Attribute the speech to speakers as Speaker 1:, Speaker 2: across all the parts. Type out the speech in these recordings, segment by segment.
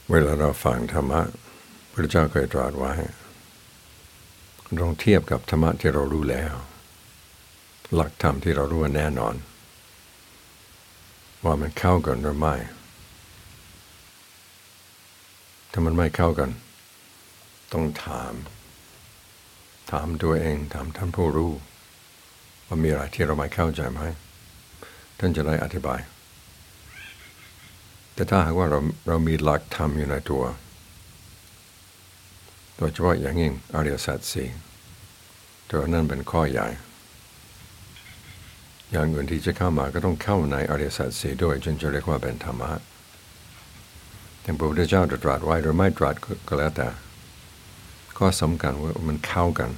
Speaker 1: เวลาเราฟังธรรมะพระเจ้าเคยตรัสไว้ลองเทียบกับธรรมะที่เรารู้แล้วหลักธรรมที่เรารู้แน่นอนว่ามันเข้ากันหรือไม่ถ้ามันไม่เข้ากันต้องถามตัวเองถามท่านผู้รู้ว่ามีอะไรที่เราไม่เข้าใจไหมท่านจะได้อธิบายแต่ถ้าหากว่าเรามีหลักธรรมอยู่ในตัวโดยเฉพาะอย่างยิ่งอริยสัจสี่ตัวนั้นเป็นข้อใหญ่อย่างอื่นที่จะเข้ามาก็ต้องเข้าในอริยสัจสี่ด้วยจึงจะเรียกว่าเป็นธรรมะแต่พระพุทธเจ้าตรัสไว้หรือไม่ตรัสก็แล้วแต่ข้อสำคัญว่ามันเข้ากัน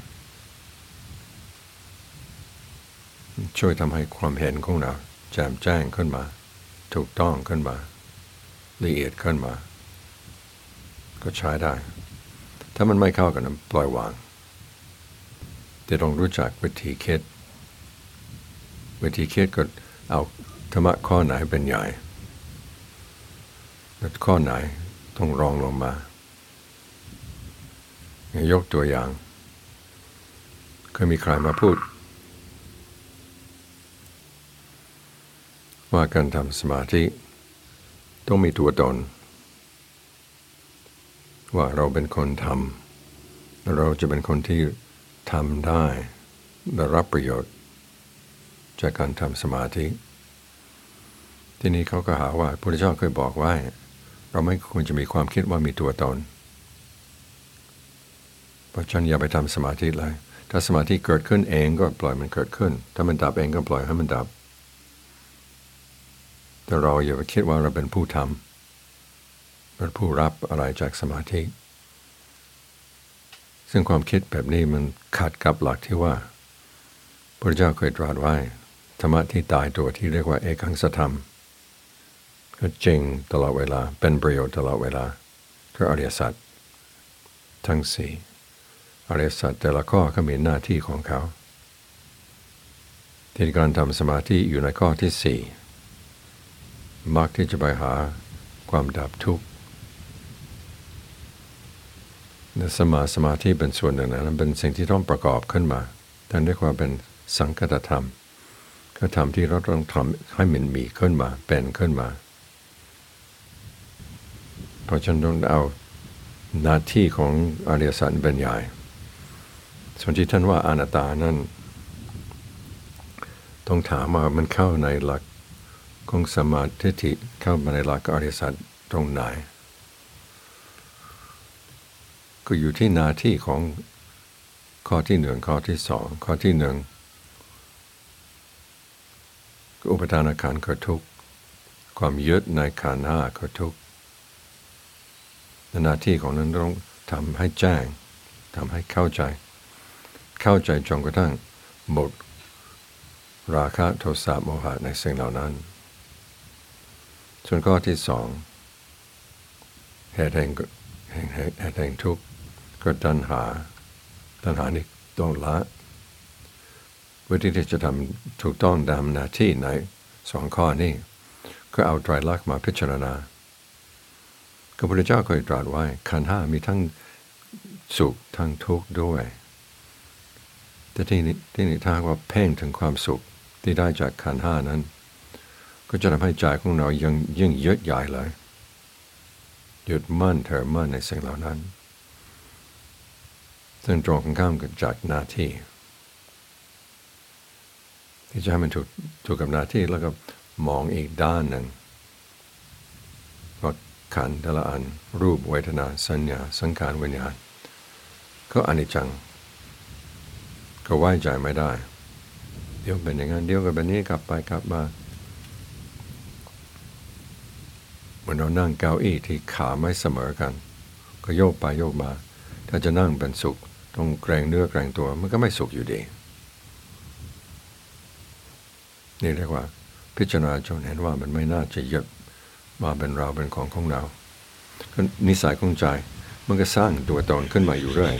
Speaker 1: ช่วยทำให้ความเห็นของเราแจ่มแจ้งขึ้นมาถูกต้องขึ้นมาละเอียดขึ้นมาก็ใช้ได้ถ้ามันไม่เข้ากันปล่อยวางแต่ต้องรู้จักวิธีคิดก็เอาธรรมะข้อไหนเป็นใหญ่แล้วข้อไหนต้องรองลงมายกตัวอย่างเคยมีใครมาพูดว่าการทำสมาธิต้องมีตัวตนว่าเราเป็นคนทำเราจะเป็นคนที่ทำได้ได้รับประโยชน์จากการทำสมาธิทีนี้เขาก็หาว่าพระพุทธเจ้าเคยบอกว่าเราไม่ควรจะมีความคิดว่ามีตัวตนเพราะฉะนั้นอย่าไปทำสมาธิเลยถ้าสมาธิเกิดขึ้นเองก็ปล่อยมันเกิดขึ้นถ้ามันดับเองก็ปล่อยให้มันดับแต่เราอย่าไปคิดว่าเราเป็นผู้ทำเป็นผู้รับอะไรจากสมาธิซึ่งความคิดแบบนี้มันขัดกับหลักที่ว่าพระเจ้าเคยตรัสไว้ธรรมะที่ตายตัวที่เรียกว่าเอกังสธรรมก็จริงตลอดเวลาเป็นประโยชน์ตลอดเวลาคืออริยสัจทั้งสี่อริยสัจแต่ละข้อก็มีหน้าที่ของเขาที่การทำสมาธิอยู่ในข้อที่สี่มักที่จะไปหาความดับทุกข์สมาธิเป็นส่วนหนึ่งนะเป็นสิ่งที่ต้องประกอบขึ้นมาท่านเรียกว่าเป็นสังคตธรรมคือธรรมที่เราต้องทำให้มันมีขึ้นมาเป็นขึ้นมาเพราะฉะนั้นต้องเอาหน้าที่ของอริยสัจเป็นใหญ่ส่วนที่ท่านว่าอนัตตานั้นต้องถามว่ามันเข้าในหลักของสมาธิเข้ามาในหลักอริยสัจตรงไหนก็อยู่ที่หน้าที่ของข้อที่หนึ่งข้อที่สองข้อที่หนึ่งอุปทานขันธ์คือทุกข์ความยึดในขันธ์ห้าคือทุกข์หน้าที่ของนั้นต้องทำให้แจ้งทำให้เข้าใจจนกระทั่งหมดราคะโทสะโมหะในสิ่งเหล่านั้นส่วนข้อที่สองเหตุแห่งทุกข์ก็ตัณหานี่ต้องละวิธีที่จะทำถูกต้องตามหน้าที่ในสองข้อนี้ก็เอาไตรลักษณ์มาพิจารณาพระพุทธเจ้าเคยตรัสไว้ขันธ์ห้ามีทั้งสุขทั้งทุกข์ด้วยแต่ที่นี่ถ้าว่าเพ่งถึงความสุขที่ได้จากขันธ์ห้านั้นก็จะทำให้ใจของเรายิ่งยึดใหญ่เลยยึดมั่นถือมั่นในสิ่งเหล่านั้นซึ่งตรงกันข้ามกับจากหน้าที่ที่จะให้มันถูกกับหน้าที่แล้วก็มองอีกด้านหนึ่งว่าขันธ์แต่ละอันรูปเวทนาสัญญาสังขารวิญญาณก็อนิจจังก็ไว้ใจไม่ได้เดี๋ยวเป็นอย่างนั้นเดี๋ยวก็แบบนี้กลับไปกลับมาเหมือนเรานั่งเก้าอี้ที่ขาไม่เสมอกันก็โยกไปโยกมาถ้าจะนั่งเป็นสุขต้องแกรงเนื้อแกรงตัวมันก็ไม่สุขอยู่ดีนี่เรียกว่าพิจารณาจนเห็นว่ามันไม่น่าจะยึดมาเป็นเราเป็นของเราก็นิสัยของใจมันก็สร้างตัวตนขึ้นมาอยู่เรื่อย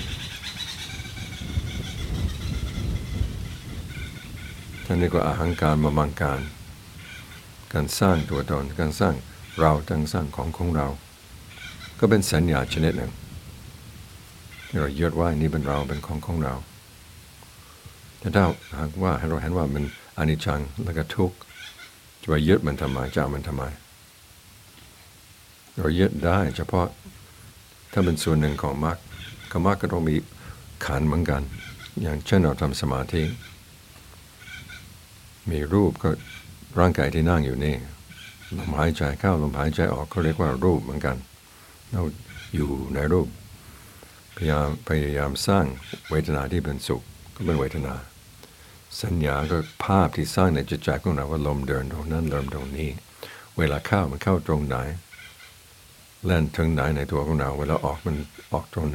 Speaker 1: ท่านเรียกว่าอาหังการมมังการสร้างตัวตนการสร้างเราตั้งสร้างของเราก็เป็นสัญญาชนิดหนึ่งที่เรายึดว่านี่เป็นเราเป็นของเราแต่ถ้าหากว่าเราเห็นว่ามันอนิจจังแล้วก็ทุกข์จะไปยึดมันทำไมจะเอามันทำไมเรายึดได้เฉพาะถ้าเป็นส่วนหนึ่งของมรรคก็ต้องมีขันธ์เหมือนกันอย่างเช่นเราทำสมาธิมีรูปก็ร่างกายที่นั่งอยู่นี่ลมหายใจเข้าลมหายใจออกก็เรียกว่ารูปเหมือนกันเราอยู่ในรูปพยายามสร้างเวทนาที่เป็นสุขก็เป็นเวทนาสัญญาก็ภาพที่สร้างในจิตใจของเราว่าลมเดินตรงนั้นลมตรงนี้เวลาเข้ามันเข้าตรงไหนแล่นถึงไหนในตัวของเราเวลาออกมันออกตรงไหน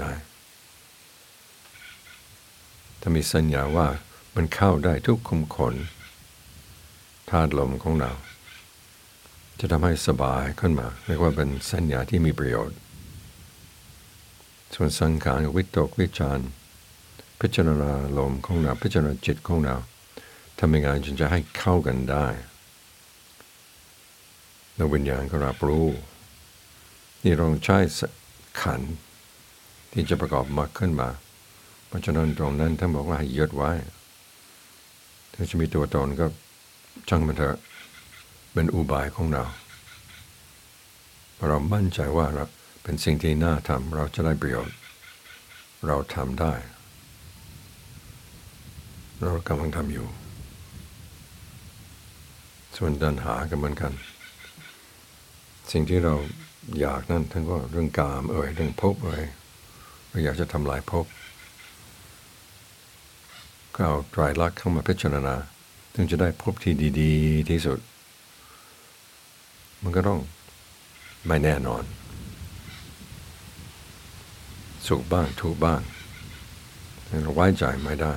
Speaker 1: ถ้ามีสัญญาว่ามันเข้าได้ทุกขุมขนธาตุลมของเราจะทำให้สบายขึ้นมาเรียกว่าเป็นสัญญาที่มีประโยชน์ส่วนสังขารวิตกวิจารพิจารณาลมของเราพิจารณาจิตของเราทำยังไงจึงจะให้เข้ากันได้แล้ววิญญาณก็รับรู้นี่เราใช้ขันธ์ที่จะประกอบมรรคขึ้นมาเพราะฉะนั้นตรงนั้นท่านบอกว่าให้ยึดไว้ถ้าจะมีตัวตนก็ช่างมันเถอะเป็นอุบายของเราเรามั่นใจว่าเราเป็นสิ่งที่น่าทำเราจะได้ประโยชน์เราทำได้เรากำลังทำอยู่ส่วนตัณหาก็เหมือนกันสิ่งที่เราอยากนั่นทั้งก็เรื่องกามเรื่องภพเราอยากจะทำลายภพก็เอาไตรลักษณ์เข้ามาพิจารณาถึงจะได้ภพที่ดีๆที่สุดมันก็ต้องไม่แน่นอนสุขบ้างทุกข์บ้างเราไว้ใจไม่ได้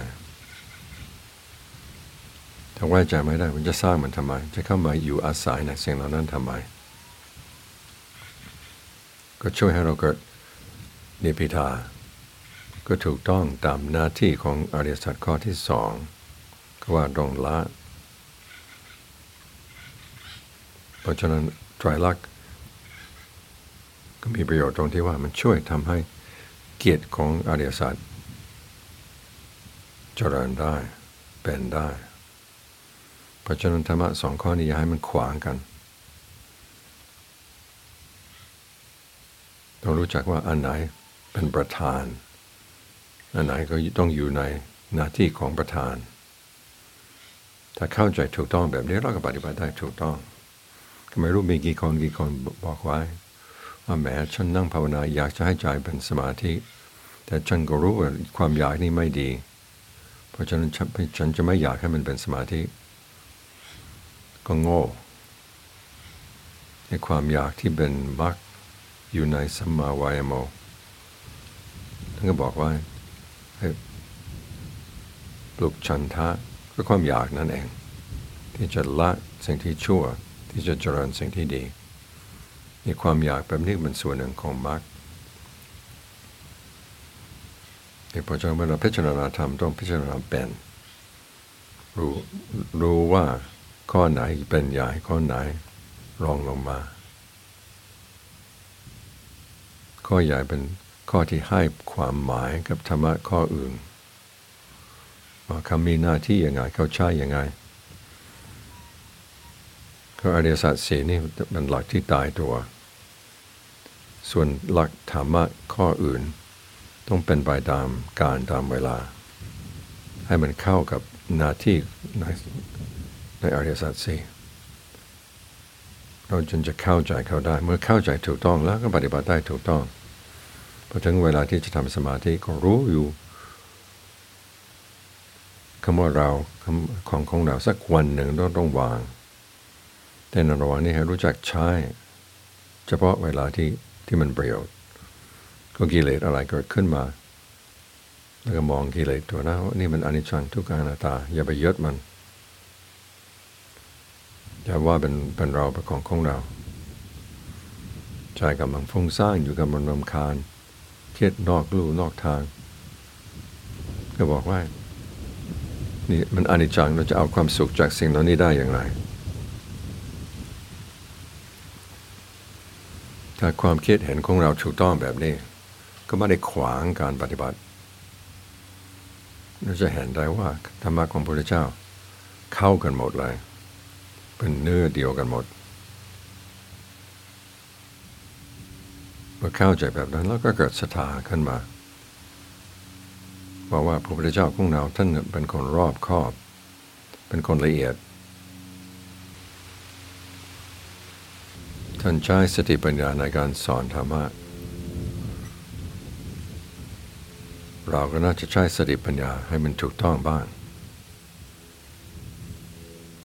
Speaker 1: ถ้าไว้ใจไม่ได้มันจะสร้างมันทำไมจะเข้ามาอยู่อาศัยในสิ่งเหล่านั้นทำไมก็ช่วยให้เราเกิดนิพพิทาก็ถูกต้องตามหน้าที่ของอริยสัจข้อที่สองก็ว่าต้องละเพราะฉะนั้นไตรลักษณ์ก็มีประโยชน์ตรงที่ว่ามันช่วยทำให้เกียรติของอริยสัจเจริญได้เป็นได้เพราะฉะนั้นธรรมะสองข้อนี้อย่าให้มันขวางกันต้องรู้จักว่าอันไหนเป็นประธานอันไหนก็ต้องอยู่ในหน้าที่ของประธานถ้าเข้าใจถูกต้องแบบนี้เราก็ปฏิบัติได้ถูกต้องก็ไม่รู้มีกี่คนบอกไว้ว่าแม้ฉันนั่งภาวนาอยากจะให้ใจเป็นสมาธิแต่ฉันก็รู้ว่าความอยากนี่ไม่ดีเพราะฉะนั้นฉันจะไม่อยากให้มันเป็นสมาธิก็โง่ในความอยากที่เป็นมรรคอยู่ในสัมมาวายโมท่านก็บอกว่าให้ปลุกฉันทะก็ความอยากนั่นเองที่จะละสิ่งที่ชั่วที่จะเจริญสิ่งที่ดีมีความอยากแบบนี้เป็นส่วนหนึ่งของมรรคเพราะฉะนั้นเมื่อเราพิจารณาธรรมต้องพิจารณาเป็นรู้ว่าข้อไหนเป็นใหญ่ข้อไหนรองลงมาข้อใหญ่เป็นข้อที่ให้ความหมายกับธรรมะข้ออื่นว่าคำมีหน้าที่ยังไงเขาใช้ยังไงก็อริยสัจสี่นี่เป็นหลักที่ตายตัวส่วนหลักธรรมะข้ออื่นต้องเป็นไปตามการตามเวลาให้มันเข้ากับหน้าที่ในอริยสัจสี่เราจนจะเข้าใจเขาได้เมื่อเข้าใจถูกต้องแล้วก็ปฏิบัติได้ถูกต้องพอถึงเวลาที่จะทำสมาธิก็รู้อยู่คำว่าเราของเราสักวันหนึ่งต้องวางแต่ในระหว่างนี้ให้รู้จักใช้เฉพาะเวลาที่มันประโยชน์ก็กิเลสอะไรเกิดขึ้นมาแล้วก็มองกิเลสตัวนั้นว่านี่มันอนิจจังทุกขังอนัตตาอย่าไปยึดมันอย่าว่าเป็นเราเป็นของเราใจกำลังฟุ้งซ่านอยู่กับมันรำคาญเครียดนอกลู่นอกทางก็บอกว่านี่มันอนิจจังเราจะเอาความสุขจากสิ่งเหล่านี้ได้อย่างไรถ้าความคิดเห็นของเราถูกต้องแบบนี้ก็ไม่ได้ขวางการปฏิบัติเราจะเห็นได้ว่าธรรมะของพระพุทธเจ้าเข้ากันหมดเลยเป็นเนื้อเดียวกันหมดเมื่อเข้าใจแบบนั้นแล้วก็เกิดศรัทธาขึ้นมาบอกว่าพระพุทธเจ้าของเราท่านเป็นคนรอบคอบเป็นคนละเอียดท่านใช้สติปัญญาในการสอนธรรมะเราก็น่าจะใช้สติปัญญาให้มันถูกต้องบ้าง